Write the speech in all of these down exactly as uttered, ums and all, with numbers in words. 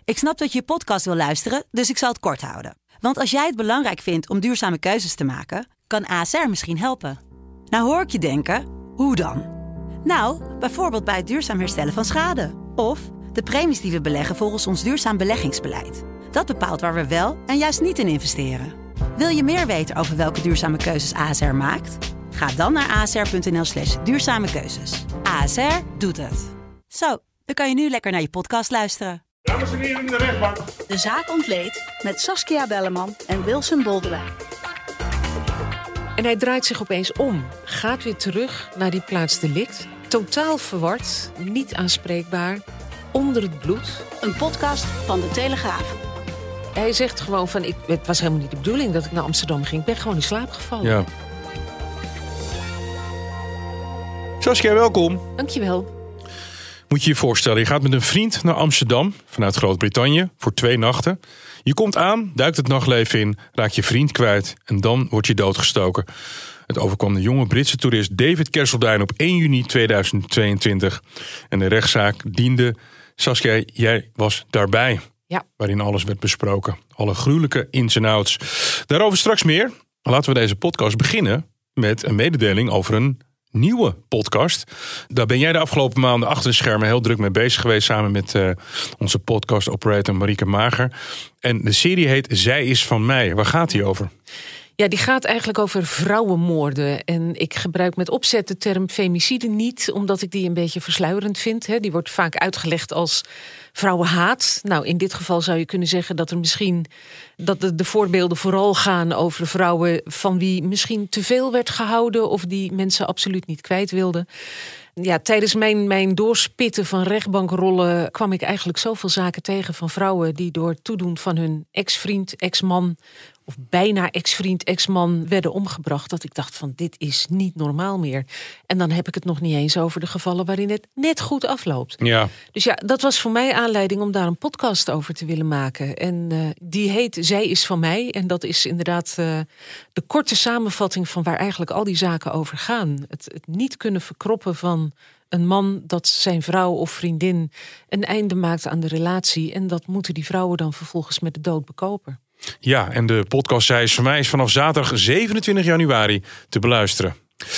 Ik snap dat je je podcast wil luisteren, dus ik zal het kort houden. Want als jij het belangrijk vindt om duurzame keuzes te maken, kan A S R misschien helpen. Nou hoor ik je denken, hoe dan? Nou, bijvoorbeeld bij het duurzaam herstellen van schade. Of de premies die we beleggen volgens ons duurzaam beleggingsbeleid. Dat bepaalt waar we wel en juist niet in investeren. Wil je meer weten over welke duurzame keuzes A S R maakt? Ga dan naar asr.nl slash duurzame keuzes. A S R doet het. Zo, dan kan je nu lekker naar je podcast luisteren. Dames en heren in de rechtbank. De zaak ontleed met Saskia Belleman en Wilson Boldewijn. En hij draait zich opeens om, gaat weer terug naar die plaats delict. Totaal verward, niet aanspreekbaar, onder het bloed. Een podcast van De Telegraaf. Hij zegt gewoon van, ik, het was helemaal niet de bedoeling dat ik naar Amsterdam ging. Ik ben gewoon in slaap gevallen. Ja. Saskia, welkom. Dankjewel. Moet je je voorstellen, je gaat met een vriend naar Amsterdam vanuit Groot-Brittannië voor twee nachten. Je komt aan, duikt het nachtleven in, raakt je vriend kwijt en dan word je doodgestoken. Het overkwam de jonge Britse toerist David Kerseldine op één juni tweeduizend tweeëntwintig. En de rechtszaak diende. Saskia, jij was daarbij. Ja. Waarin alles werd besproken. Alle gruwelijke ins en outs. Daarover straks meer. Laten we deze podcast beginnen met een mededeling over een nieuwe podcast. Daar ben jij de afgelopen maanden achter de schermen heel druk mee bezig geweest, samen met uh, onze podcast operator Marieke Mager. En de serie heet Zij is van mij. Waar gaat die over? Ja, die gaat eigenlijk over vrouwenmoorden. En ik gebruik met opzet de term femicide niet, omdat ik die een beetje versluierend vind. Hè. Die wordt vaak uitgelegd als vrouwenhaat. Nou, in dit geval zou je kunnen zeggen dat er misschien dat de, de voorbeelden vooral gaan over vrouwen van wie misschien te veel werd gehouden of die mensen absoluut niet kwijt wilden. Ja, tijdens mijn, mijn doorspitten van rechtbankrollen kwam ik eigenlijk zoveel zaken tegen van vrouwen die door toedoen van hun ex-vriend, ex-man of bijna ex-vriend, ex-man werden omgebracht. Dat ik dacht van, dit is niet normaal meer. En dan heb ik het nog niet eens over de gevallen waarin het net goed afloopt. Ja. Dus ja, dat was voor mij aanleiding om daar een podcast over te willen maken. En uh, die heet Zij is van mij. En dat is inderdaad uh, de korte samenvatting van waar eigenlijk al die zaken over gaan. Het, het niet kunnen verkroppen van een man dat zijn vrouw of vriendin een einde maakt aan de relatie. En dat moeten die vrouwen dan vervolgens met de dood bekopen. Ja, en de podcast Zij is van mij is vanaf zaterdag zevenentwintig januari te beluisteren.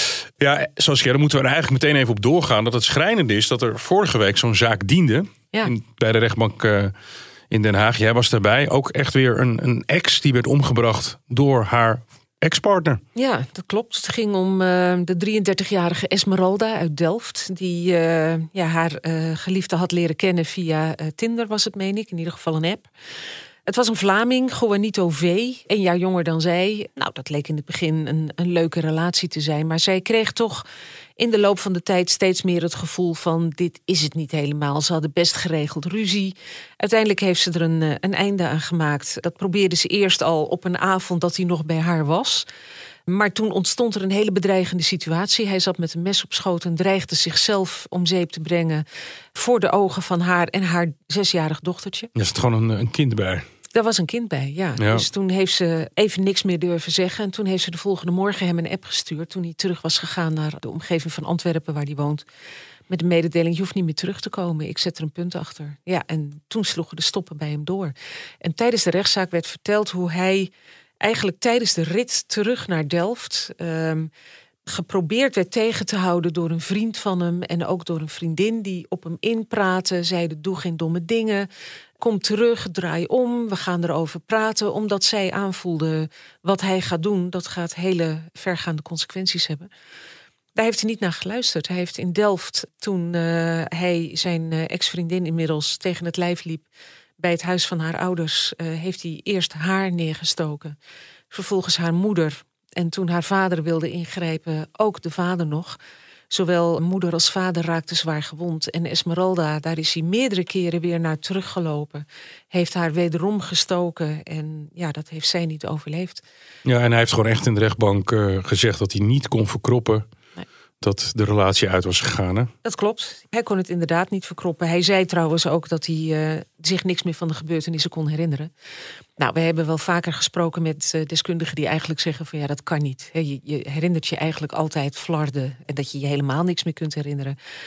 Ja, Saskia, daar moeten we er eigenlijk meteen even op doorgaan. Dat het schrijnend is dat er vorige week zo'n zaak diende. Ja. In, bij de rechtbank uh, in Den Haag. Jij was daarbij. Ook echt weer een, een ex die werd omgebracht door haar ex-partner. Ja, dat klopt. Het ging om uh, de drieëndertigjarige Esmeralda uit Delft. Die uh, ja, haar uh, geliefde had leren kennen via uh, Tinder, was het, meen ik. In ieder geval een app. Het was een Vlaming, Juanito V, een jaar jonger dan zij. Nou, dat leek in het begin een, een leuke relatie te zijn. Maar zij kreeg toch in de loop van de tijd steeds meer het gevoel van, dit is het niet helemaal. Ze hadden best geregeld ruzie. Uiteindelijk heeft ze er een, een einde aan gemaakt. Dat probeerde ze eerst al op een avond dat hij nog bij haar was. Maar toen ontstond er een hele bedreigende situatie. Hij zat met een mes op schoot en dreigde zichzelf om zeep te brengen voor de ogen van haar en haar zesjarig dochtertje. Er zit gewoon een, een kind bij. Daar was een kind bij, ja. ja. Dus toen heeft ze even niks meer durven zeggen. En toen heeft ze de volgende morgen hem een app gestuurd, toen hij terug was gegaan naar de omgeving van Antwerpen waar hij woont. Met de mededeling, je hoeft niet meer terug te komen. Ik zet er een punt achter. Ja, en toen sloegen de stoppen bij hem door. En tijdens de rechtszaak werd verteld hoe hij eigenlijk tijdens de rit terug naar Delft Um, geprobeerd werd tegen te houden door een vriend van hem en ook door een vriendin die op hem inpraten, zeiden, doe geen domme dingen, kom terug, draai om, we gaan erover praten, omdat zij aanvoelde wat hij gaat doen, dat gaat hele vergaande consequenties hebben. Daar heeft hij niet naar geluisterd. Hij heeft in Delft, toen uh, hij zijn uh, ex-vriendin inmiddels tegen het lijf liep bij het huis van haar ouders, uh, heeft hij eerst haar neergestoken, vervolgens haar moeder. En toen haar vader wilde ingrijpen, ook de vader nog. Zowel moeder als vader raakten zwaar gewond. En Esmeralda, daar is hij meerdere keren weer naar teruggelopen. Heeft haar wederom gestoken. En ja, dat heeft zij niet overleefd. Ja, en hij heeft gewoon echt in de rechtbank uh, gezegd dat hij niet kon verkroppen nee. dat de relatie uit was gegaan. Hè? Dat klopt. Hij kon het inderdaad niet verkroppen. Hij zei trouwens ook dat hij uh, zich niks meer van de gebeurtenissen kon herinneren. Nou, we hebben wel vaker gesproken met uh, deskundigen die eigenlijk zeggen van ja, dat kan niet. He, je, je herinnert je eigenlijk altijd flarden en dat je je helemaal niks meer kunt herinneren.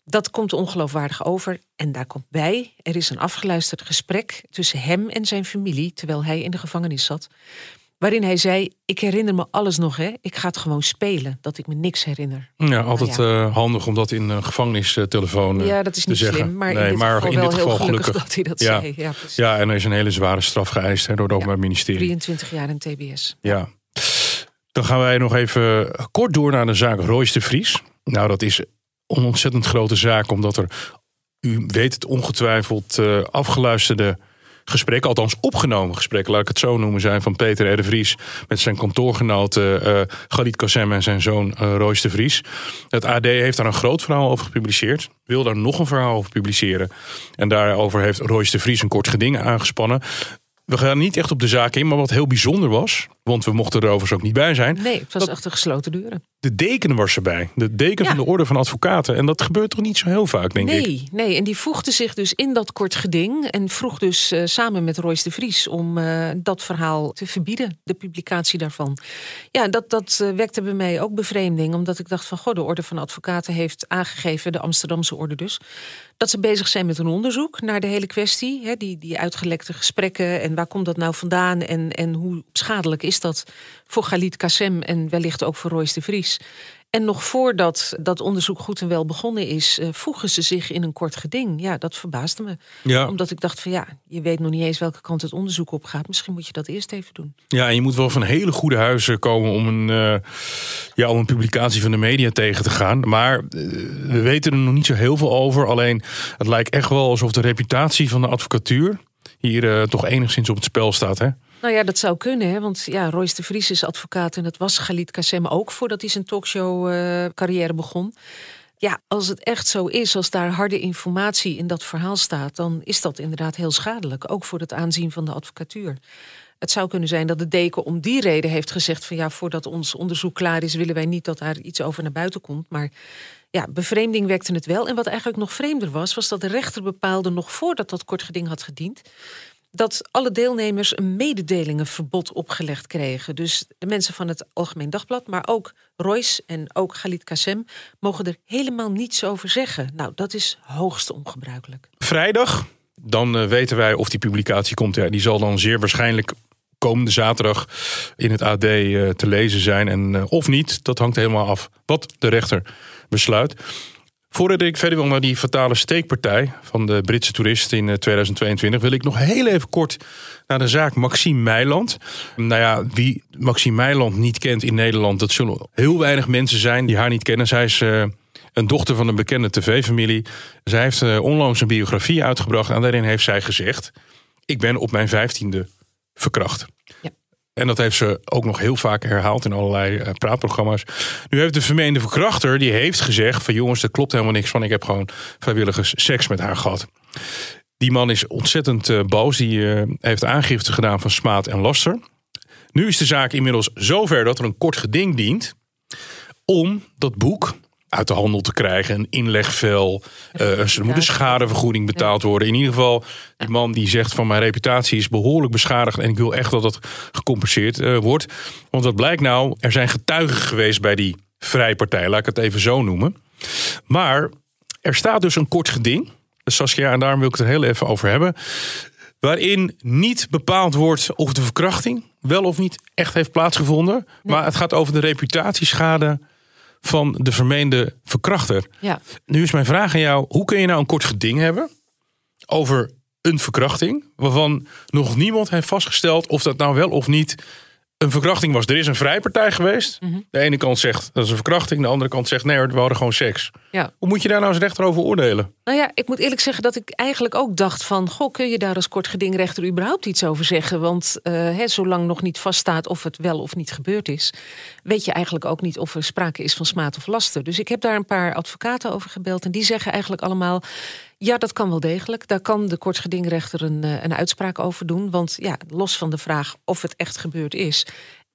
Dat komt ongeloofwaardig over. En daar komt bij, er is een afgeluisterd gesprek tussen hem en zijn familie, terwijl hij in de gevangenis zat, waarin hij zei, ik herinner me alles nog, hè. Ik ga het gewoon spelen, dat ik me niks herinner. Ja, altijd nou ja. Uh, handig om dat in een gevangenistelefoon uh, Ja, dat is niet te zeggen. slim, maar nee, in dit maar geval in wel dit heel geval gelukkig, gelukkig dat hij dat ja. zei. Ja, ja, en er is een hele zware straf geëist hè, door het Openbaar ja, Ministerie. drieëntwintig jaar in T B S. Ja. Dan gaan wij nog even kort door naar de zaak Royce de Vries. Nou, dat is een ontzettend grote zaak, omdat er, u weet het ongetwijfeld, uh, afgeluisterde gesprekken, althans opgenomen gesprekken, laat ik het zo noemen, zijn van Peter R. de Vries met zijn kantoorgenoten uh, Khalid Kassem en zijn zoon uh, Royce de Vries. Het A D heeft daar een groot verhaal over gepubliceerd, wil daar nog een verhaal over publiceren. En daarover heeft Royce de Vries een kort geding aangespannen. We gaan niet echt op de zaak in, maar wat heel bijzonder was, want we mochten er overigens ook niet bij zijn. Nee, het was dat, achter gesloten deuren. De deken was erbij. De deken ja. van de Orde van Advocaten. En dat gebeurt toch niet zo heel vaak, denk nee, ik? Nee, en die voegde zich dus in dat kort geding en vroeg dus uh, samen met Royce de Vries om uh, dat verhaal te verbieden, de publicatie daarvan. Ja, dat, dat uh, wekte bij mij ook bevreemding, omdat ik dacht van, goh, de Orde van Advocaten heeft aangegeven, de Amsterdamse Orde dus, dat ze bezig zijn met een onderzoek naar de hele kwestie. Hè, die, die uitgelekte gesprekken en waar komt dat nou vandaan en, en hoe schadelijk is dat voor Khalid Kassem en wellicht ook voor Royce de Vries. En nog voordat dat onderzoek goed en wel begonnen is, uh, voegen ze zich in een kort geding. Ja, dat verbaasde me. Ja. Omdat ik dacht van ja, je weet nog niet eens welke kant het onderzoek op gaat. Misschien moet je dat eerst even doen. Ja, en je moet wel van hele goede huizen komen om een, uh, ja, om een publicatie van de media tegen te gaan. Maar uh, we weten er nog niet zo heel veel over. Alleen het lijkt echt wel alsof de reputatie van de advocatuur hier uh, toch enigszins op het spel staat, hè? Nou ja, dat zou kunnen, hè? Want ja, Royce de Vries is advocaat en dat was Khalid Kassem ook voordat hij zijn talkshow-carrière uh, begon. Ja, als het echt zo is, als daar harde informatie in dat verhaal staat, dan is dat inderdaad heel schadelijk, ook voor het aanzien van de advocatuur. Het zou kunnen zijn dat de deken om die reden heeft gezegd van ja, voordat ons onderzoek klaar is, willen wij niet dat daar iets over naar buiten komt. Maar ja, bevreemding wekte het wel. En wat eigenlijk nog vreemder was, was dat de rechter bepaalde nog voordat dat kort geding had gediend, dat alle deelnemers een mededelingenverbod opgelegd kregen. Dus de mensen van het Algemeen Dagblad, maar ook Royce en ook Khalid Kassem mogen er helemaal niets over zeggen. Nou, dat is hoogst ongebruikelijk. Vrijdag, dan uh, weten wij of die publicatie komt. Ja, die zal dan zeer waarschijnlijk komende zaterdag in het A D uh, te lezen zijn. En uh, of niet, dat hangt helemaal af wat de rechter besluit. Voordat ik verder wil naar die fatale steekpartij van de Britse toerist in tweeduizend tweeëntwintig... wil ik nog heel even kort naar de zaak Maxime Meiland. Nou ja, wie Maxime Meiland niet kent in Nederland, dat zullen heel weinig mensen zijn die haar niet kennen. Zij is uh, een dochter van een bekende tv-familie. Zij heeft uh, onlangs een biografie uitgebracht en daarin heeft zij gezegd: ik ben op mijn vijftiende verkracht. Ja. En dat heeft ze ook nog heel vaak herhaald in allerlei uh, praatprogramma's. Nu heeft de vermeende verkrachter, die heeft gezegd van jongens, er klopt helemaal niks van. Ik heb gewoon vrijwilligers seks met haar gehad. Die man is ontzettend uh, boos. Die uh, heeft aangifte gedaan van smaad en laster. Nu is de zaak inmiddels zover dat er een kort geding dient om dat boek uit de handel te krijgen. Een inlegvel. Uh, er moet een schadevergoeding betaald worden. In ieder geval, die man die zegt van mijn reputatie is behoorlijk beschadigd en ik wil echt dat dat gecompenseerd uh, wordt. Want wat blijkt nou? Er zijn getuigen geweest bij die vrijpartij. Laat ik het even zo noemen. Maar er staat dus een kort geding. Saskia, en daarom wil ik het er heel even over hebben. Waarin niet bepaald wordt of de verkrachting wel of niet echt heeft plaatsgevonden. Nee. Maar het gaat over de reputatieschade van de vermeende verkrachter. Ja. Nu is mijn vraag aan jou: hoe kun je nou een kort geding hebben over een verkrachting waarvan nog niemand heeft vastgesteld of dat nou wel of niet een verkrachting was? Er is een vrijpartij geweest. Mm-hmm. De ene kant zegt dat is een verkrachting, de andere kant zegt nee hoor, we hadden gewoon seks. Ja. Hoe moet je daar nou als rechter over oordelen? Nou ja, ik moet eerlijk zeggen dat ik eigenlijk ook dacht van, goh, kun je daar als kort gedingrechter überhaupt iets over zeggen? Want uh, he, zolang nog niet vaststaat of het wel of niet gebeurd is, weet je eigenlijk ook niet of er sprake is van smaad of laster. Dus ik heb daar een paar advocaten over gebeld en die zeggen eigenlijk allemaal: ja, dat kan wel degelijk. Daar kan de kortgedingrechter een, een uitspraak over doen. Want ja, los van de vraag of het echt gebeurd is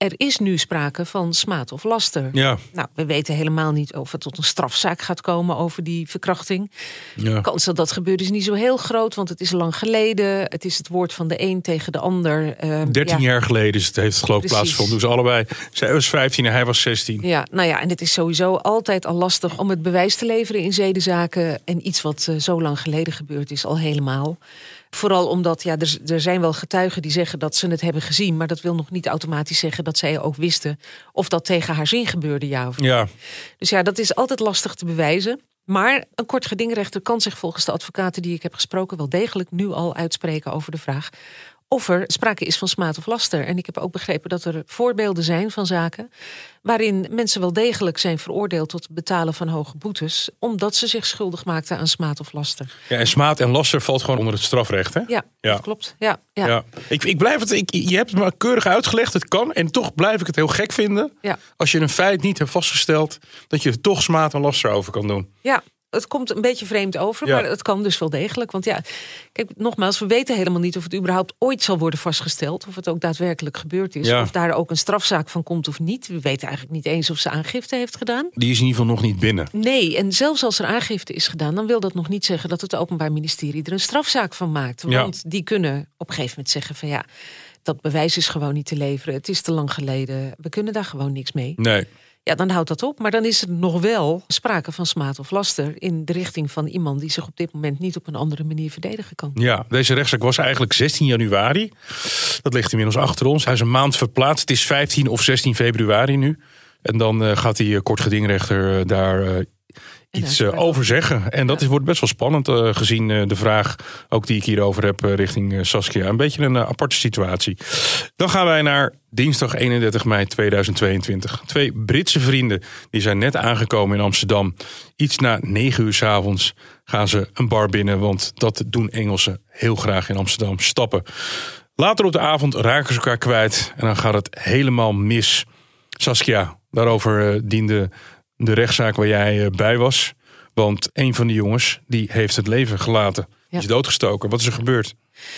er is nu sprake van smaad of laster. Ja. Nou, we weten helemaal niet of het tot een strafzaak gaat komen over die verkrachting. Ja. De kans dat dat gebeurt is niet zo heel groot, want het is lang geleden. Het is het woord van de een tegen de ander. Uh, dertien ja. jaar geleden is het, heeft het geloof ik plaatsgevonden. Dus allebei, zij was vijftien en hij was zestien. Ja, nou ja, en het is sowieso altijd al lastig om het bewijs te leveren in zedenzaken. En iets wat uh, zo lang geleden gebeurd is, al helemaal. Vooral omdat, ja, er, er zijn wel getuigen die zeggen dat ze het hebben gezien. Maar dat wil nog niet automatisch zeggen dat zij ook wisten of dat tegen haar zin gebeurde, ja of niet. Ja. Dus ja, dat is altijd lastig te bewijzen. Maar een kort gedingrechter kan zich volgens de advocaten die ik heb gesproken wel degelijk nu al uitspreken over de vraag of er sprake is van smaad of laster. En ik heb ook begrepen dat er voorbeelden zijn van zaken waarin mensen wel degelijk zijn veroordeeld tot het betalen van hoge boetes, omdat ze zich schuldig maakten aan smaad of laster. Ja, en smaad en laster valt gewoon onder het strafrecht, hè? Ja, Ja. dat klopt. Ja, ja. Ja. Ik, ik blijf het, ik, je hebt het maar keurig uitgelegd, het kan. En toch blijf ik het heel gek vinden, Ja. als je een feit niet hebt vastgesteld, dat je er toch smaad en laster over kan doen. Ja, het komt een beetje vreemd over, Ja. maar het kan dus wel degelijk. Want ja, kijk, nogmaals, we weten helemaal niet of het überhaupt ooit zal worden vastgesteld. Of het ook daadwerkelijk gebeurd is. Ja. Of daar ook een strafzaak van komt of niet. We weten eigenlijk niet eens of ze aangifte heeft gedaan. Die is in ieder geval nog niet binnen. Nee, en zelfs als er aangifte is gedaan, dan wil dat nog niet zeggen dat het Openbaar Ministerie er een strafzaak van maakt. Ja. Want die kunnen op een gegeven moment zeggen van ja, dat bewijs is gewoon niet te leveren. Het is te lang geleden. We kunnen daar gewoon niks mee. Nee. Ja, dan houdt dat op. Maar dan is er nog wel sprake van smaad of laster in de richting van iemand die zich op dit moment niet op een andere manier verdedigen kan. Ja, deze rechtszaak was eigenlijk zestien januari. Dat ligt inmiddels achter ons. Hij is een maand verplaatst. Het is vijftien of zestien februari nu. En dan uh, gaat die uh, kort gedingrechter uh, daar uh, iets uh, over zeggen. En dat Ja. is, wordt best wel spannend uh, gezien uh, de vraag ook die ik hierover heb uh, richting uh, Saskia. Een beetje een uh, aparte situatie. Dan gaan wij naar dinsdag eenendertig mei tweeduizend tweeëntwintig. Twee Britse vrienden die zijn net aangekomen in Amsterdam. Iets na negen uur 's avonds gaan ze een bar binnen, want dat doen Engelsen heel graag in Amsterdam, stappen. Later op de avond raken ze elkaar kwijt en dan gaat het helemaal mis. Saskia, daarover uh, diende de rechtszaak waar jij uh, bij was. Want een van de jongens die heeft het leven gelaten. Die is doodgestoken. Wat is er gebeurd?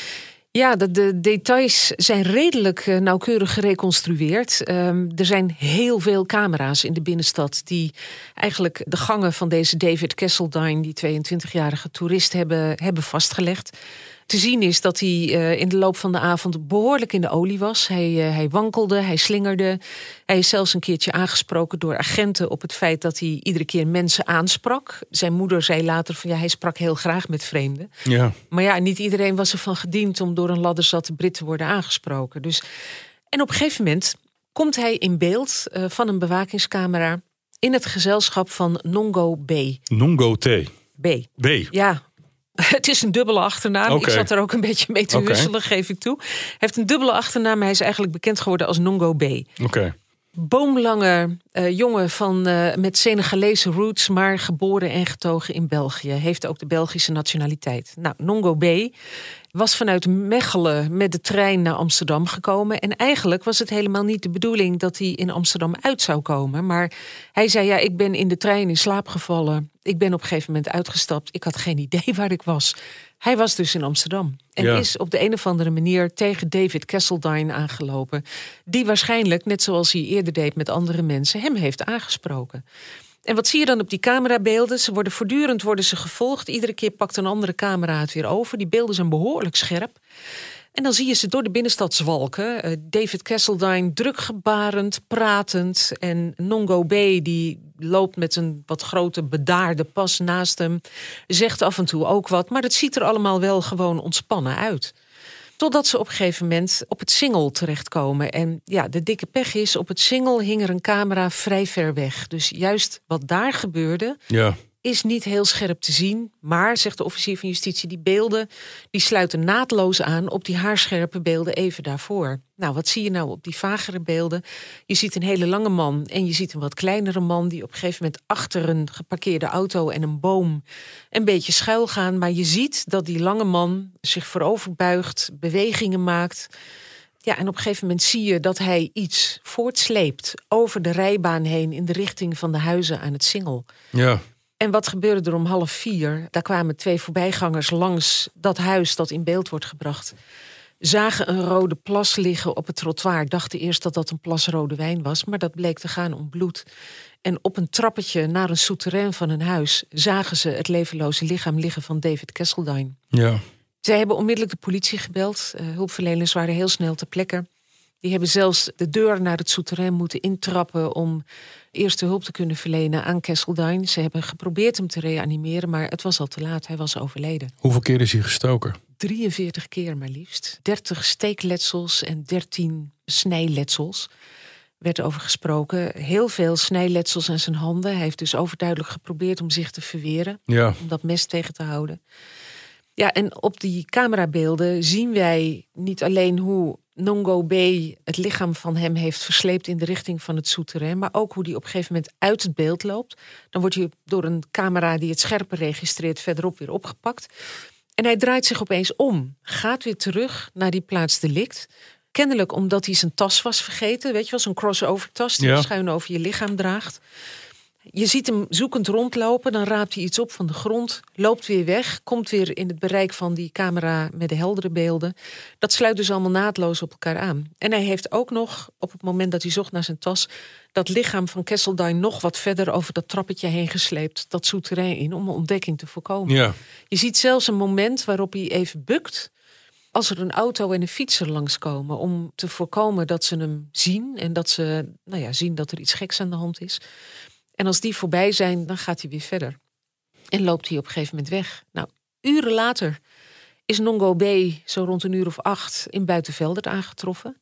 Ja, de, de details zijn redelijk uh, nauwkeurig gereconstrueerd. Um, er zijn heel veel camera's in de binnenstad die eigenlijk de gangen van deze David Kesseldine, die tweeëntwintigjarige toerist, hebben, hebben vastgelegd. Te zien is dat hij uh, in de loop van de avond behoorlijk in de olie was. Hij, uh, hij wankelde, hij slingerde. Hij is zelfs een keertje aangesproken door agenten op het feit dat hij iedere keer mensen aansprak. Zijn moeder zei later van ja, hij sprak heel graag met vreemden. Ja. Maar ja, niet iedereen was ervan gediend om door een ladderzatte Brit te worden aangesproken. Dus, en op een gegeven moment komt hij in beeld uh, van een bewakingscamera in het gezelschap van Nongo B. Nongo T. B. B. Ja. Het is een dubbele achternaam. Okay. Ik zat er ook een beetje mee te Okay. husselen, geef ik toe. Hij heeft een dubbele achternaam. Hij is eigenlijk bekend geworden als Nongo B. Oké. Okay. Boomlange uh, jongen van, uh, met Senegalese roots, maar geboren en getogen in België. Heeft ook de Belgische nationaliteit. Nou, Nongo B was vanuit Mechelen met de trein naar Amsterdam gekomen. En eigenlijk was het helemaal niet de bedoeling dat hij in Amsterdam uit zou komen. Maar hij zei, ja, ik ben in de trein in slaap gevallen. Ik ben op een gegeven moment uitgestapt. Ik had geen idee waar ik was. Hij was dus in Amsterdam. En ja. is op de een of andere manier tegen David Kesseldine aangelopen. Die waarschijnlijk, net zoals hij eerder deed met andere mensen, hem heeft aangesproken. En wat zie je dan op die camerabeelden? Ze worden voortdurend worden ze gevolgd. Iedere keer pakt een andere camera het weer over. Die beelden zijn behoorlijk scherp. En dan zie je ze door de binnenstad zwalken. Uh, David Kesseldine drukgebarend, pratend. En Nongo B die loopt met een wat grote bedaarde pas naast hem. Zegt af en toe ook wat. Maar het ziet er allemaal wel gewoon ontspannen uit. Totdat ze op een gegeven moment op het Singel terechtkomen. En ja, de dikke pech is, op het Singel hing er een camera vrij ver weg. Dus juist wat daar gebeurde, Ja. is niet heel scherp te zien. Maar, zegt de officier van justitie, die beelden die sluiten naadloos aan op die haarscherpe beelden even daarvoor. Nou, wat zie je nou op die vagere beelden? Je ziet een hele lange man en je ziet een wat kleinere man die op een gegeven moment achter een geparkeerde auto en een boom een beetje schuil gaan. Maar je ziet dat die lange man zich voorover buigt, bewegingen maakt. Ja, en op een gegeven moment zie je dat hij iets voortsleept over de rijbaan heen in de richting van de huizen aan het Singel. Ja. En wat gebeurde er om half vier? Daar kwamen twee voorbijgangers langs dat huis dat in beeld wordt gebracht. zagen een rode plas liggen op het trottoir. Dachten eerst dat dat een plas rode wijn was, maar dat bleek te gaan om bloed. En op een trappetje naar een souterrain van een huis zagen ze het levenloze lichaam liggen van David Kesseldine. Ja. Zij hebben onmiddellijk de politie gebeld. Uh, hulpverleners waren heel snel ter plekke. Die hebben zelfs de deur naar het souterrain moeten intrappen om eerste hulp te kunnen verlenen aan Kesseldine. Ze hebben geprobeerd hem te reanimeren, maar het was al te laat. Hij was overleden. Hoeveel keer is hij gestoken? drieënveertig keer maar liefst. dertig steekletsels en dertien snijletsels werd over gesproken. Heel veel snijletsels aan zijn handen. Hij heeft dus overduidelijk geprobeerd om zich te verweren. Ja. Om dat mes tegen te houden. Ja, en op die camerabeelden zien wij niet alleen hoe Nongo B het lichaam van hem heeft versleept in de richting van het souterrain, maar ook hoe die op een gegeven moment uit het beeld loopt. Dan wordt hij door een camera die het scherper registreert verderop weer opgepakt. En hij draait zich opeens om, gaat weer terug naar die plaats delict. Kennelijk omdat hij zijn tas was vergeten. Weet je wel, zo'n crossover tas die ja. je schuin over je lichaam draagt. Je ziet hem zoekend rondlopen, dan raapt hij iets op van de grond, loopt weer weg, komt weer in het bereik van die camera met de heldere beelden. Dat sluit dus allemaal naadloos op elkaar aan. En hij heeft ook nog, op het moment dat hij zocht naar zijn tas, dat lichaam van Kesseldine nog wat verder over dat trappetje heen gesleept, dat souterrain in, om een ontdekking te voorkomen. Ja. Je ziet zelfs een moment waarop hij even bukt als er een auto en een fietser langskomen, om te voorkomen dat ze hem zien en dat ze nou ja, zien dat er iets geks aan de hand is. En als die voorbij zijn, dan gaat hij weer verder. En loopt hij op een gegeven moment weg. Nou, uren later is Nongo B zo rond een uur of acht in Buitenveldert aangetroffen.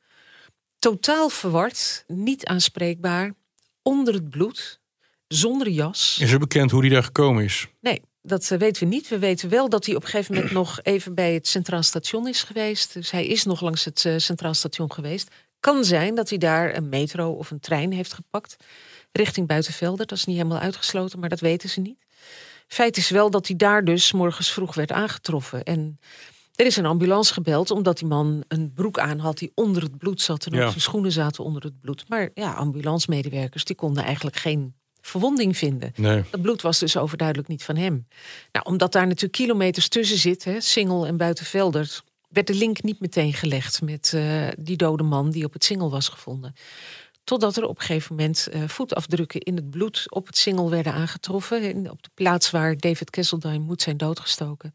Totaal verward, niet aanspreekbaar, onder het bloed, zonder jas. Is er bekend hoe hij daar gekomen is? Nee, dat weten we niet. We weten wel dat hij op een gegeven moment nog even bij het Centraal Station is geweest. Dus hij is nog langs het uh, Centraal Station geweest. Kan zijn dat hij daar een metro of een trein heeft gepakt richting Buitenveldert. Dat is niet helemaal uitgesloten, maar dat weten ze niet. Feit is wel dat hij daar dus morgens vroeg werd aangetroffen. En er is een ambulance gebeld omdat die man een broek aan had die onder het bloed zat en ook Ja. zijn schoenen zaten onder het bloed. Maar ja, ambulancemedewerkers die konden eigenlijk geen verwonding vinden. Nee. Dat bloed was dus overduidelijk niet van hem. Nou, omdat daar natuurlijk kilometers tussen zit, hè, Singel en Buitenveldert, werd de link niet meteen gelegd met uh, die dode man die op het Singel was gevonden. Totdat er op een gegeven moment uh, voetafdrukken in het bloed op het Singel werden aangetroffen. En op de plaats waar David Kesseldine moet zijn doodgestoken.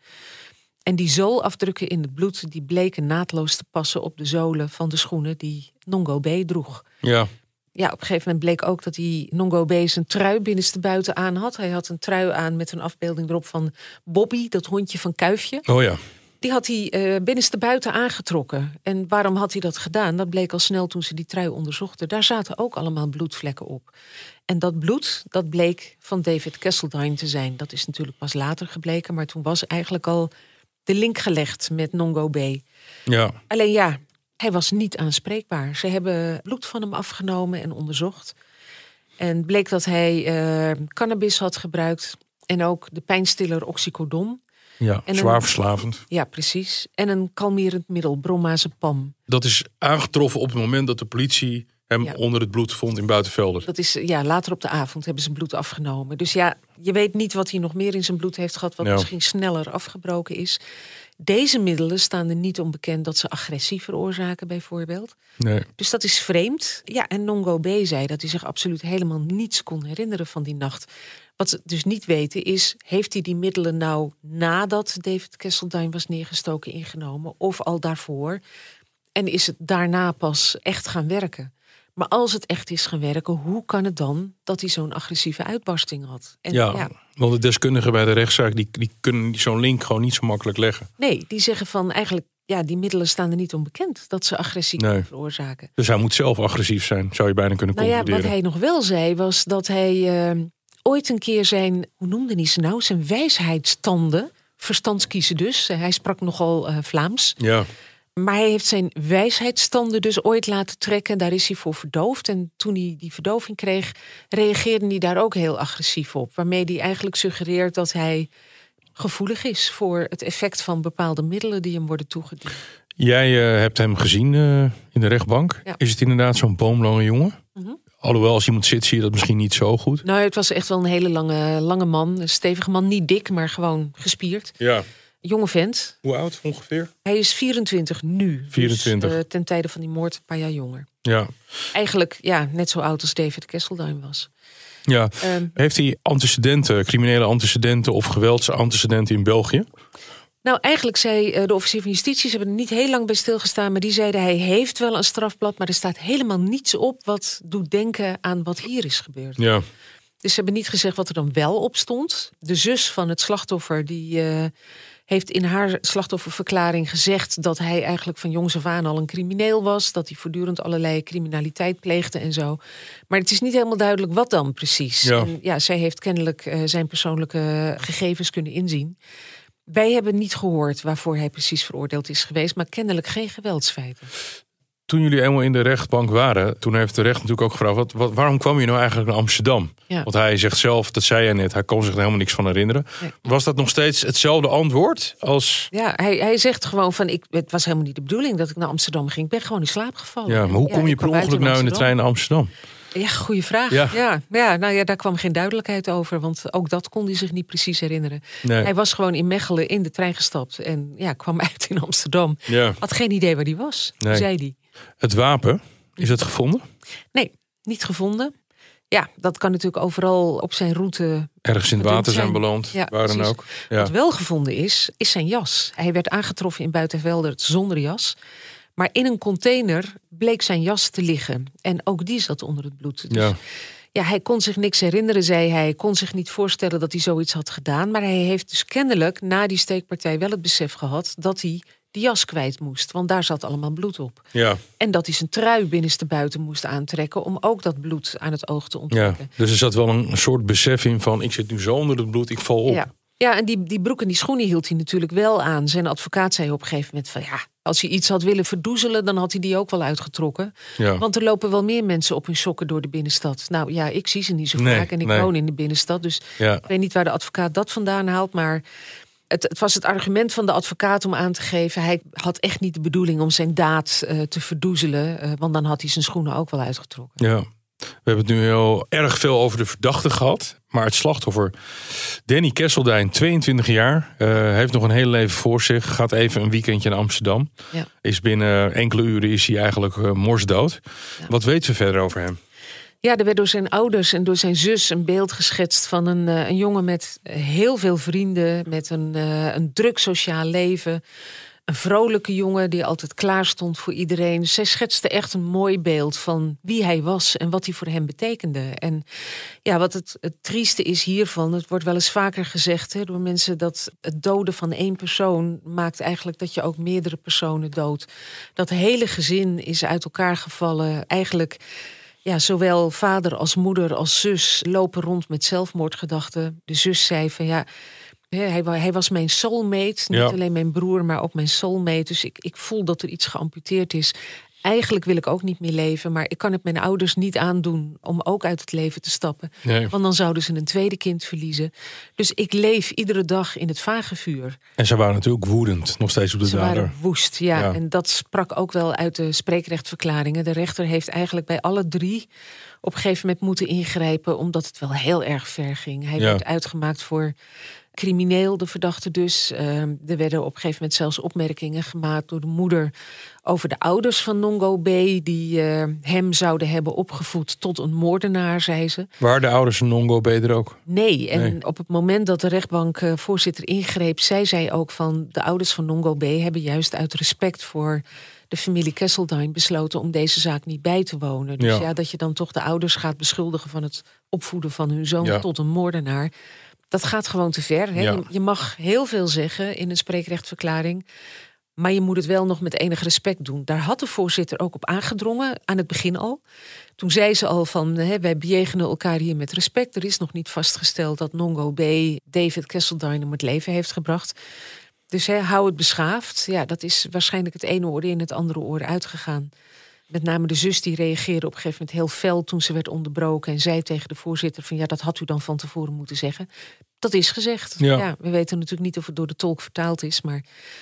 En die zoolafdrukken in het bloed die bleken naadloos te passen op de zolen van de schoenen die Nongo B droeg. Ja. Ja, op een gegeven moment bleek ook dat die Nongo B zijn trui binnenste buiten aan had. Hij had een trui aan met een afbeelding erop van Bobby, dat hondje van Kuifje. Oh ja. Die had hij uh, binnenste buiten aangetrokken. En waarom had hij dat gedaan? Dat bleek al snel toen ze die trui onderzochten. Daar zaten ook allemaal bloedvlekken op. En dat bloed, dat bleek van David Kesseldine te zijn. Dat is natuurlijk pas later gebleken, maar toen was eigenlijk al de link gelegd met Nongo B. Ja. Alleen ja, hij was niet aanspreekbaar. Ze hebben bloed van hem afgenomen en onderzocht. En bleek dat hij uh, cannabis had gebruikt en ook de pijnstiller oxycodon. Ja, en zwaar een, verslavend. Ja, precies. En een kalmerend middel, bromazepam. Dat is aangetroffen op het moment dat de politie hem Ja. onder het bloed vond in Buitenveldert. Dat is, ja, later op de avond hebben ze bloed afgenomen. Dus ja, je weet niet wat hij nog meer in zijn bloed heeft gehad, wat Ja. misschien sneller afgebroken is. Deze middelen staan er niet onbekend dat ze agressie veroorzaken, bijvoorbeeld. Nee. Dus dat is vreemd. Ja, en Nongo B zei dat hij zich absoluut helemaal niets kon herinneren van die nacht. Wat ze dus niet weten is, heeft hij die middelen nou nadat David Kesseldine was neergestoken ingenomen of al daarvoor? En is het daarna pas echt gaan werken? Maar als het echt is gaan werken, hoe kan het dan dat hij zo'n agressieve uitbarsting had? En Ja, ja, want de deskundigen bij de rechtszaak die, die kunnen zo'n link gewoon niet zo makkelijk leggen. nee, die zeggen van eigenlijk, ja, die middelen staan er niet onbekend dat ze agressie Nee. kunnen veroorzaken. Dus hij moet zelf agressief zijn, zou je bijna kunnen Nou ja, concluderen. wat hij nog wel zei was dat hij uh, ooit een keer zijn, hoe noemde hij ze nou, zijn wijsheidstanden, verstandskiezen dus. Hij sprak nogal uh, Vlaams. Ja. Maar hij heeft zijn wijsheidstanden dus ooit laten trekken. En daar is hij voor verdoofd. En toen hij die verdoving kreeg, reageerde hij daar ook heel agressief op. Waarmee hij eigenlijk suggereert dat hij gevoelig is voor het effect van bepaalde middelen die hem worden toegediend. Jij uh, hebt hem gezien uh, in de rechtbank. Ja. Is het inderdaad zo'n boomlange jongen? Mm-hmm. Alhoewel, als iemand zit, zie je dat misschien niet zo goed. Nou, het was echt wel een hele lange, lange man. Een stevige man, niet dik, maar gewoon gespierd. Ja. jonge vent. Hoe oud ongeveer? Hij is vierentwintig nu. vierentwintig. Dus, uh, ten tijde van die moord een paar jaar jonger. Ja. Eigenlijk ja, net zo oud als David Kesseldine was. Ja. Um, Heeft hij antecedenten, criminele antecedenten of geweldsantecedenten in België? Nou, eigenlijk zei uh, de officier van justitie, ze hebben er niet heel lang bij stilgestaan, maar die zeiden hij heeft wel een strafblad, maar er staat helemaal niets op wat doet denken aan wat hier is gebeurd. Ja. Dus ze hebben niet gezegd wat er dan wel op stond. De zus van het slachtoffer die uh, heeft in haar slachtofferverklaring gezegd dat hij eigenlijk van jongs af aan al een crimineel was, dat hij voortdurend allerlei criminaliteit pleegde en zo. Maar het is niet helemaal duidelijk wat dan precies. Ja. En ja, zij heeft kennelijk uh, zijn persoonlijke gegevens kunnen inzien. Wij hebben niet gehoord waarvoor hij precies veroordeeld is geweest, maar kennelijk geen geweldsfeiten. Toen jullie eenmaal in de rechtbank waren, toen heeft de recht natuurlijk ook gevraagd, wat, wat, waarom kwam je nou eigenlijk naar Amsterdam? Ja. Want hij zegt zelf, dat zei jij net, hij kon zich er helemaal niks van herinneren. Nee. Was dat nog steeds hetzelfde antwoord als... Ja, hij, hij zegt gewoon van, ik, het was helemaal niet de bedoeling dat ik naar Amsterdam ging. Ik ben gewoon in slaap gevallen. Ja, maar hoe Ja, kom je ik per kwam uit ongeluk nou in de trein naar Amsterdam? Ja, goede vraag. Ja. Ja. Ja, nou ja, daar kwam geen duidelijkheid over. Want ook dat kon hij zich niet precies herinneren. Nee. Hij was gewoon in Mechelen in de trein gestapt. En ja, kwam uit in Amsterdam. Ja. Had geen idee waar hij was, Nee. zei hij. Het wapen, is het gevonden? Nee, niet gevonden. Ja, dat kan natuurlijk overal op zijn route... Ergens in het water zijn zijn. beland, Ja, waar dan precies. ook. Ja. Wat wel gevonden is, is zijn jas. Hij werd aangetroffen in Buitenveldert zonder jas. Maar in een container bleek zijn jas te liggen. En ook die zat onder het bloed. Dus Ja. ja, hij kon zich niks herinneren, zei hij. Hij kon zich niet voorstellen dat hij zoiets had gedaan. Maar hij heeft dus kennelijk na die steekpartij wel het besef gehad dat hij die jas kwijt moest. Want daar zat allemaal bloed op. Ja. En dat hij zijn trui binnenstebuiten moest aantrekken om ook dat bloed aan het oog te Ja. ontdekken. Dus er zat wel een soort besef in van, ik zit nu zo onder het bloed, ik val op. Ja. Ja, en die, die broek en die schoenen hield hij natuurlijk wel aan. Zijn advocaat zei op een gegeven moment van ja, als hij iets had willen verdoezelen, dan had hij die ook wel uitgetrokken. Ja. Want er lopen wel meer mensen op hun sokken door de binnenstad. Nou ja, ik zie ze niet zo Nee, vaak en ik nee. woon in de binnenstad. Dus Ja. ik weet niet waar de advocaat dat vandaan haalt, maar het, het was het argument van de advocaat om aan te geven, hij had echt niet de bedoeling om zijn daad uh, te verdoezelen, uh, want dan had hij zijn schoenen ook wel uitgetrokken. Ja. We hebben het nu heel erg veel over de verdachte gehad. Maar het slachtoffer, Danny Kesseldine, tweeëntwintig jaar, uh, heeft nog een hele leven voor zich. Gaat even een weekendje naar Amsterdam. Ja. Is binnen enkele uren is hij eigenlijk uh, morsdood. Ja. Wat weet ze verder over hem? Ja, er werd door zijn ouders en door zijn zus een beeld geschetst van een, uh, een jongen met heel veel vrienden, met een, uh, een druk sociaal leven. Een vrolijke jongen die altijd klaar stond voor iedereen. Zij schetste echt een mooi beeld van wie hij was en wat hij voor hem betekende. En ja, wat het, het trieste is hiervan, het wordt wel eens vaker gezegd hè, door mensen, dat het doden van één persoon maakt eigenlijk dat je ook meerdere personen doodt. Dat hele gezin is uit elkaar gevallen. Eigenlijk, ja, zowel vader als moeder als zus lopen rond met zelfmoordgedachten. De zus zei van ja, Hij, hij was mijn soulmate, niet ja. alleen mijn broer, maar ook mijn soulmate. Dus ik, ik voel dat er iets geamputeerd is. Eigenlijk wil ik ook niet meer leven, maar ik kan het mijn ouders niet aandoen om ook uit het leven te stappen. Nee. Want dan zouden ze een tweede kind verliezen. Dus ik leef iedere dag in het vagevuur. En ze waren natuurlijk woedend, nog steeds op de ze dader. Ze waren woest, ja. ja. En dat sprak ook wel uit de spreekrechtverklaringen. De rechter heeft eigenlijk bij alle drie op een gegeven moment moeten ingrijpen, omdat het wel heel erg ver ging. Hij ja. werd uitgemaakt voor crimineel, de verdachte dus. Uh, er werden op een gegeven moment zelfs opmerkingen gemaakt door de moeder over de ouders van Nongo B. die uh, hem zouden hebben opgevoed tot een moordenaar, zei ze. Waren de ouders van Nongo B er ook? Nee, en nee. op het moment dat de rechtbankvoorzitter ingreep, zei zij ook van de ouders van Nongo B. hebben juist uit respect voor de familie Kesseldine besloten om deze zaak niet bij te wonen. Dus ja, ja dat je dan toch de ouders gaat beschuldigen van het opvoeden van hun zoon ja. tot een moordenaar. Dat gaat gewoon te ver. Hè? Ja. Je mag heel veel zeggen in een spreekrechtverklaring, maar je moet het wel nog met enig respect doen. Daar had de voorzitter ook op aangedrongen, aan het begin al. Toen zei ze al van, hè, wij bejegenen elkaar hier met respect. Er is nog niet vastgesteld dat Nongo B. David Kesseldine om het leven heeft gebracht. Dus hè, hou het beschaafd. Ja, dat is waarschijnlijk het ene oor in het andere oor uitgegaan. Met name de zus die reageerde op een gegeven moment heel fel toen ze werd onderbroken en zei tegen de voorzitter van ja, dat had u dan van tevoren moeten zeggen. Dat is gezegd. Ja. Ja, we weten natuurlijk niet of het door de tolk vertaald is, maar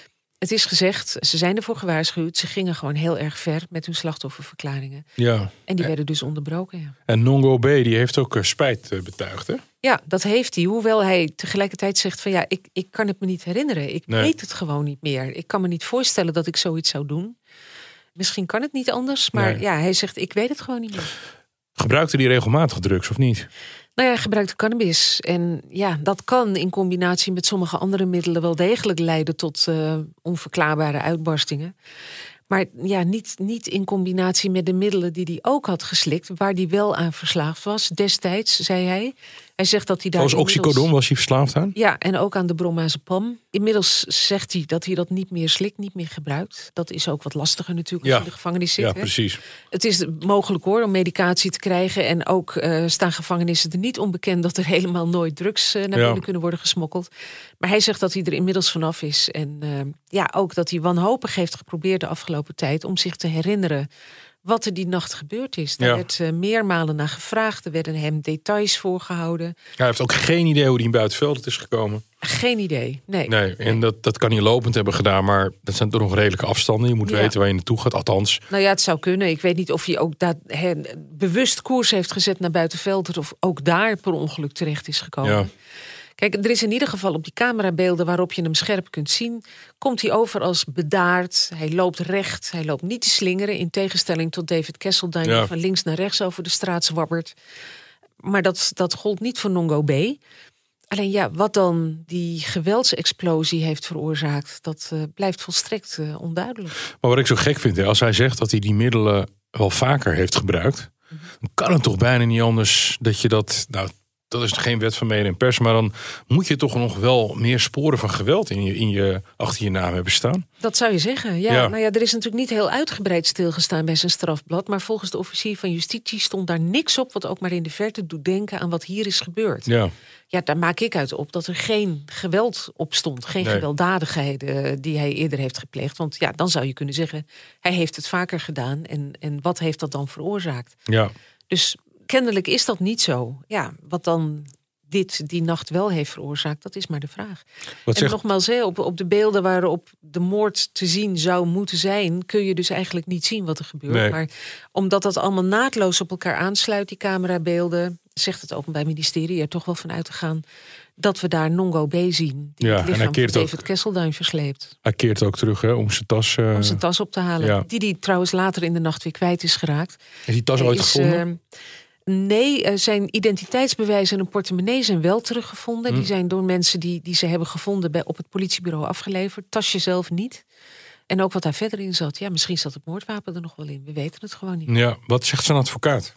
Het is gezegd, ze zijn ervoor gewaarschuwd. Ze gingen gewoon heel erg ver met hun slachtofferverklaringen. Ja. En die werden dus onderbroken. Ja. En Nongo B. die heeft ook uh, spijt uh, betuigd, hè? Ja, dat heeft hij. Hoewel hij tegelijkertijd zegt van ja, ik, ik kan het me niet herinneren. Ik Nee. weet het gewoon niet meer. Ik kan me niet voorstellen dat ik zoiets zou doen. Misschien kan het niet anders, maar Nee. ja, hij zegt ik weet het gewoon niet meer. Gebruikte die regelmatig drugs of niet? Nou ja, hij gebruikte cannabis. En ja, dat kan in combinatie met sommige andere middelen wel degelijk leiden tot uh, onverklaarbare uitbarstingen. Maar ja, niet, niet in combinatie met de middelen die hij ook had geslikt, waar hij wel aan verslaafd was. Destijds, zei hij. Hij zegt dat hij daar. Zoals oxycodon was hij verslaafd aan? Ja, en ook aan de bromazepam. Inmiddels zegt hij dat hij dat niet meer slikt, niet meer gebruikt. Dat is ook wat lastiger natuurlijk als Ja. je in de gevangenis zit. Ja, hè? precies. Het is mogelijk hoor om medicatie te krijgen. En ook uh, staan gevangenissen er niet onbekend dat er helemaal nooit drugs uh, naar Ja. binnen kunnen worden gesmokkeld. Maar hij zegt dat hij er inmiddels vanaf is. En uh, ja, ook dat hij wanhopig heeft geprobeerd de afgelopen tijd om zich te herinneren wat er die nacht gebeurd is. Daar Ja. werd uh, meermalen naar gevraagd. Er werden hem details voorgehouden. Hij heeft ook geen idee hoe hij in Buitenveldert is gekomen. Geen idee, nee. Nee, en dat, dat kan hij lopend hebben gedaan, maar dat zijn toch nog redelijke afstanden. Je moet Ja. weten waar je naartoe gaat, althans. Nou ja, het zou kunnen. Ik weet niet of hij ook daar he, bewust koers heeft gezet naar Buitenveldert of ook daar per ongeluk terecht is gekomen. Ja. Kijk, er is in ieder geval op die camerabeelden waarop je hem scherp kunt zien, komt hij over als bedaard. Hij loopt recht, hij loopt niet te slingeren, in tegenstelling tot David Kesselduin, Ja. die van links naar rechts over de straat zwabbert. Maar dat, dat gold niet voor Nongo B. Alleen ja, wat dan die geweldsexplosie heeft veroorzaakt, dat uh, blijft volstrekt uh, onduidelijk. Maar wat ik zo gek vind, hè, als hij zegt dat hij die middelen wel vaker heeft gebruikt, mm-hmm. dan kan het toch bijna niet anders dat je dat, nou, dat is geen wet van mede en pers, maar dan moet je toch nog wel meer sporen van geweld in je, in je, achter je naam hebben staan. Dat zou je zeggen, ja. Ja. Nou ja, er is natuurlijk niet heel uitgebreid stilgestaan bij zijn strafblad, maar volgens de officier van justitie stond daar niks op wat ook maar in de verte doet denken aan wat hier is gebeurd. Ja. Ja, daar maak ik uit op dat er geen geweld op stond. Geen Nee. gewelddadigheden die hij eerder heeft gepleegd. Want ja, dan zou je kunnen zeggen, hij heeft het vaker gedaan. En, en wat heeft dat dan veroorzaakt? Ja. Dus kennelijk is dat niet zo. Ja, wat dan dit die nacht wel heeft veroorzaakt, dat is maar de vraag. Wat en zegt... nogmaals, hè, op, op de beelden waarop de moord te zien zou moeten zijn, kun je dus eigenlijk niet zien wat er gebeurt. Nee. Maar omdat dat allemaal naadloos op elkaar aansluit, die camerabeelden, zegt het Openbaar Ministerie er toch wel van uit te gaan dat we daar Nongo B zien, die Ja, het en hij lichaam van keert David ook- Kesselduin versleept. Hij keert ook terug, hè, om zijn tas. Uh... Om zijn tas op te halen. ja. Die die trouwens later in de nacht weer kwijt is geraakt. Is die tas Hij ooit is, gevonden? uh, Nee, uh, zijn identiteitsbewijzen en een portemonnee zijn wel teruggevonden. Hm. Die zijn door mensen die, die ze hebben gevonden bij, op het politiebureau afgeleverd. Tasje zelf niet. En ook wat daar verder in zat. Ja, misschien zat het moordwapen er nog wel in. We weten het gewoon niet. Ja, wat zegt zijn advocaat?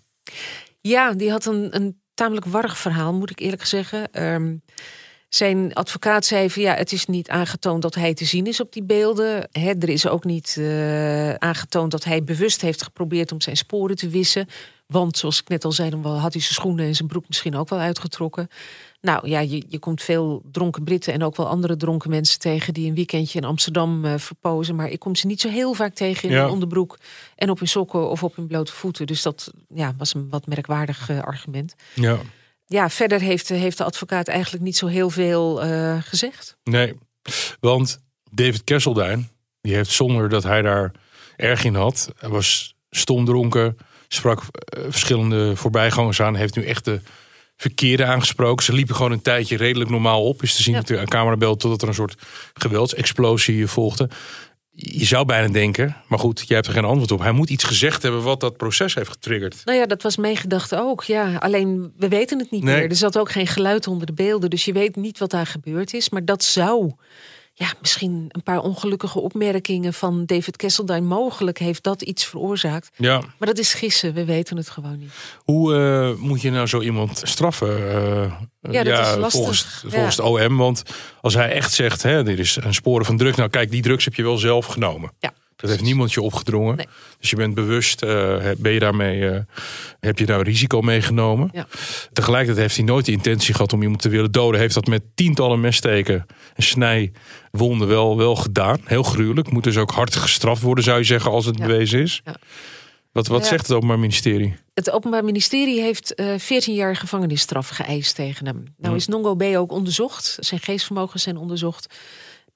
Ja, die had een, een tamelijk warrig verhaal, moet ik eerlijk zeggen. Um, zijn advocaat zei van ja, het is niet aangetoond dat hij te zien is op die beelden. He, er is ook niet uh, aangetoond dat hij bewust heeft geprobeerd om zijn sporen te wissen. Want zoals ik net al zei, dan had hij zijn schoenen en zijn broek misschien ook wel uitgetrokken. Nou ja, je, je komt veel dronken Britten en ook wel andere dronken mensen tegen die een weekendje in Amsterdam uh, verpozen. Maar ik kom ze niet zo heel vaak tegen in Ja. hun onderbroek en op hun sokken of op hun blote voeten. Dus dat ja, was een wat merkwaardig uh, argument. Ja. Ja, verder heeft, heeft de advocaat eigenlijk niet zo heel veel uh, gezegd. Nee, want David Kesselduin, die heeft zonder dat hij daar erg in had, hij was stomdronken, sprak uh, verschillende voorbijgangers aan, heeft nu echt de verkeerde aangesproken. Ze liepen gewoon een tijdje redelijk normaal op, is te zien Ja. met een camerabel, totdat er een soort geweldsexplosie volgde. Je zou bijna denken, maar goed, jij hebt er geen antwoord op. Hij moet iets gezegd hebben wat dat proces heeft getriggerd. Nou ja, dat was mijn gedachte ook. Ja, alleen we weten het niet Nee. meer. Er zat ook geen geluid onder de beelden. Dus je weet niet wat daar gebeurd is. Maar dat zou ja, misschien een paar ongelukkige opmerkingen van David Kesselduin. Mogelijk heeft dat iets veroorzaakt. Ja. Maar dat is gissen. We weten het gewoon niet. Hoe uh, moet je nou zo iemand straffen? Uh, Ja, dat is lastig. Volgens, Ja. volgens het O M. Want als hij echt zegt, hè, er is een sporen van drugs. Nou kijk, die drugs heb je wel zelf genomen. Ja. Dat heeft niemand je opgedrongen. Nee. Dus je bent bewust, uh, ben je daarmee, uh, heb je daar risico meegenomen. Ja. Tegelijkertijd heeft hij nooit de intentie gehad om iemand te willen doden. Heeft dat met tientallen messteken en snijwonden wel, wel gedaan. Heel gruwelijk. Moet dus ook hard gestraft worden, zou je zeggen, als het Ja. bewezen is. Ja. Wat, wat Ja. zegt het Openbaar Ministerie? Het Openbaar Ministerie heeft uh, veertien jaar gevangenisstraf geëist tegen hem. Nou is Nongo B ook onderzocht. Zijn geestvermogens zijn onderzocht.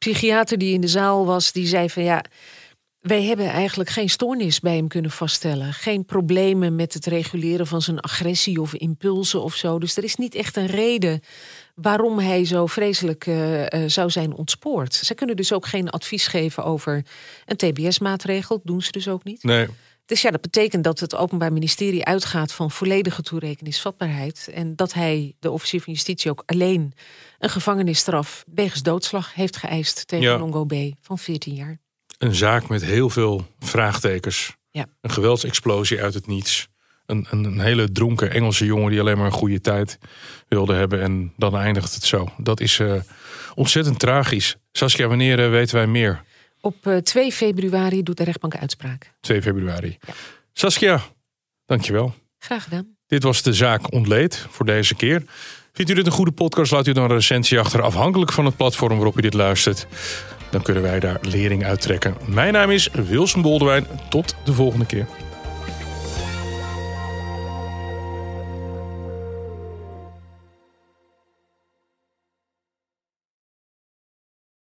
psychiater die in de zaal was, die zei van ja, wij hebben eigenlijk geen stoornis bij hem kunnen vaststellen. Geen problemen met het reguleren van zijn agressie of impulsen of zo. Dus er is niet echt een reden waarom hij zo vreselijk uh, uh, zou zijn ontspoord. Ze kunnen dus ook geen advies geven over een T B S-maatregel. Dat doen ze dus ook niet. Nee. Dus ja, dat betekent dat het Openbaar Ministerie uitgaat van volledige toerekeningsvatbaarheid. En dat hij, de officier van justitie, ook alleen een gevangenisstraf wegens doodslag heeft geëist tegen Ja. Longo B. van veertien jaar. Een zaak met heel veel vraagtekens. Ja. Een geweldsexplosie uit het niets. Een, een, een hele dronken Engelse jongen die alleen maar een goede tijd wilde hebben. En dan eindigt het zo. Dat is uh, ontzettend tragisch. Saskia, wanneer uh, weten wij meer? Op uh, twee februari doet de rechtbank uitspraak. twee februari. Ja. Saskia, dankjewel. Graag gedaan. Dit was de zaak ontleed voor deze keer. Vindt u dit een goede podcast? Laat u dan een recensie achter. Afhankelijk van het platform waarop u dit luistert. Dan kunnen wij daar lering uit trekken. Mijn naam is Wilson Boldewijn. Tot de volgende keer.